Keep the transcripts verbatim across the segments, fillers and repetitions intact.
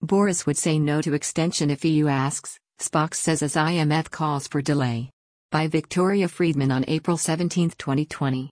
Boris would say no to extension if E U asks, Spock says as I M F calls for delay. By Victoria Friedman on April seventeenth, twenty twenty.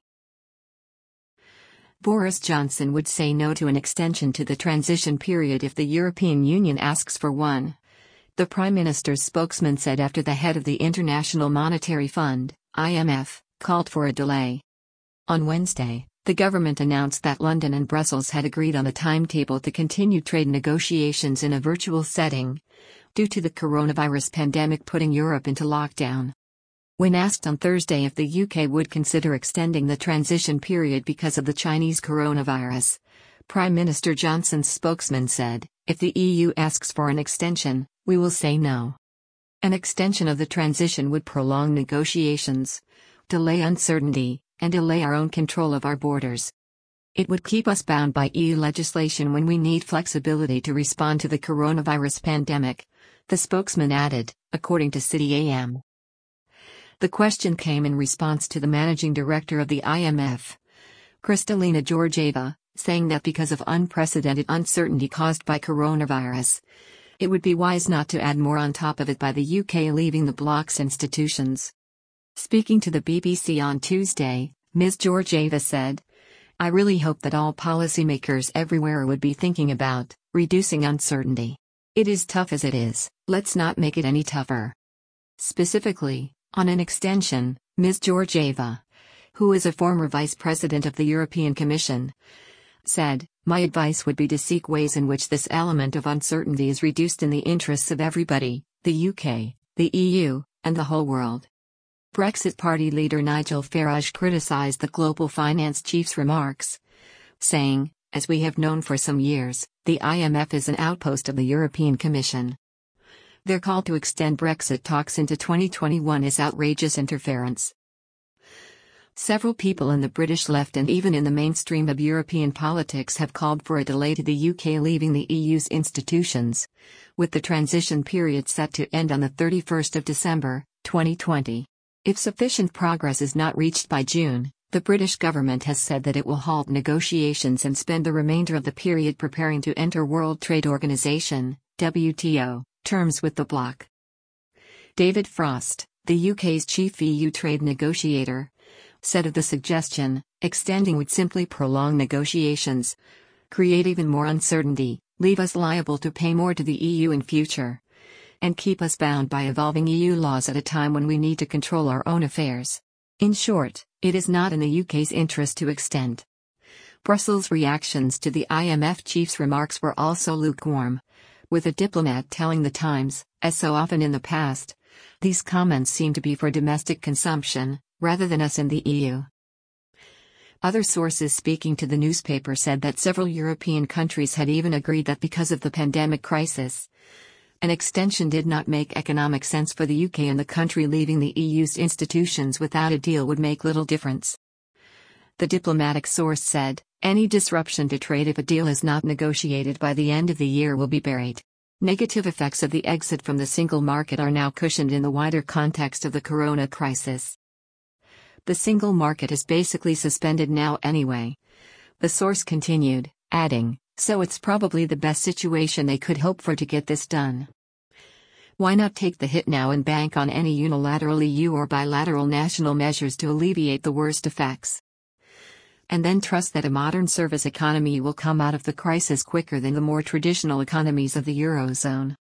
Boris Johnson would say no to an extension to the transition period if the European Union asks for one. The Prime Minister's spokesman said after the head of the International Monetary Fund, I M F, called for a delay. On Wednesday, the government announced that London and Brussels had agreed on a timetable to continue trade negotiations in a virtual setting, due to the coronavirus pandemic putting Europe into lockdown. When asked on Thursday if the U K would consider extending the transition period because of the Chinese coronavirus, Prime Minister Johnson's spokesman said, "If the E U asks for an extension, we will say no. An extension of the transition would prolong negotiations, delay uncertainty, and delay our own control of our borders. It would keep us bound by E U legislation when we need flexibility to respond to the coronavirus pandemic," the spokesman added, according to City A M. The question came in response to the managing director of the I M F, Kristalina Georgieva, saying that because of unprecedented uncertainty caused by coronavirus, it would be wise not to add more on top of it by the U K leaving the bloc's institutions. Speaking to the B B C on Tuesday, Miz Georgieva said, "I really hope that all policymakers everywhere would be thinking about reducing uncertainty. It is tough as it is, let's not make it any tougher." Specifically, on an extension, Miz Georgieva, who is a former vice president of the European Commission, said, "My advice would be to seek ways in which this element of uncertainty is reduced in the interests of everybody, the U K, the E U, and the whole world." Brexit Party leader Nigel Farage criticised the global finance chief's remarks, saying, "As we have known for some years, the I M F is an outpost of the European Commission. Their call to extend Brexit talks into twenty twenty-one is outrageous interference." Several people in the British left and even in the mainstream of European politics have called for a delay to the U K leaving the E U's institutions, with the transition period set to end on the thirty-first of December, twenty twenty. If sufficient progress is not reached by June, the British government has said that it will halt negotiations and spend the remainder of the period preparing to enter World Trade Organization, W T O, terms with the bloc. David Frost, the U K's chief E U trade negotiator, said of the suggestion, extending would simply prolong negotiations, create even more uncertainty, leave us liable to pay more to the E U in future, and keep us bound by evolving E U laws at a time when we need to control our own affairs. In short, it is not in the U K's interest to extend. Brussels' reactions to the I M F chief's remarks were also lukewarm, with a diplomat telling The Times, as so often in the past, these comments seem to be for domestic consumption, rather than us in the E U. Other sources speaking to the newspaper said that several European countries had even agreed that because of the pandemic crisis, an extension did not make economic sense for the U K, and the country leaving the E U's institutions without a deal would make little difference. The diplomatic source said, "Any disruption to trade if a deal is not negotiated by the end of the year will be buried. Negative effects of the exit from the single market are now cushioned in the wider context of the corona crisis. The single market is basically suspended now anyway," the source continued, adding, "So it's probably the best situation they could hope for to get this done. Why not take the hit now and bank on any unilateral E U or bilateral national measures to alleviate the worst effects? And then trust that a modern service economy will come out of the crisis quicker than the more traditional economies of the Eurozone."